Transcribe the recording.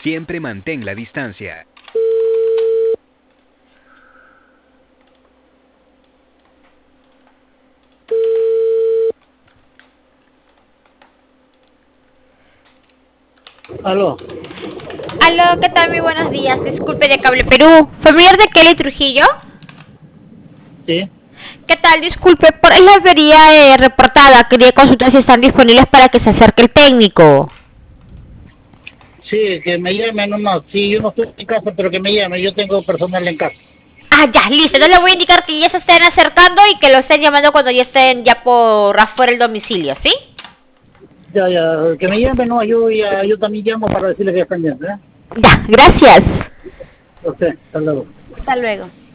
Siempre mantén la distancia. Aló. Aló, ¿qué tal? Muy buenos días. Disculpe de Cable Perú. ¿Familiar de Kelly Trujillo? Sí. ¿Qué tal? Disculpe, por ahí la avería reportada. Quería consultar si están disponibles para que se acerque el técnico. Sí, que me llame nomás. Sí, yo no estoy en casa, pero que me llame. Yo tengo personal en casa. Ah, ya, listo. Entonces le voy a indicar que ya se estén acercando y que lo estén llamando cuando ya estén ya por afuera del domicilio, ¿sí? Ya, ya. Que me llame, no. Yo también llamo para decirle que ya están bien, ¿eh? Ya, gracias. Ok, hasta luego. Hasta luego.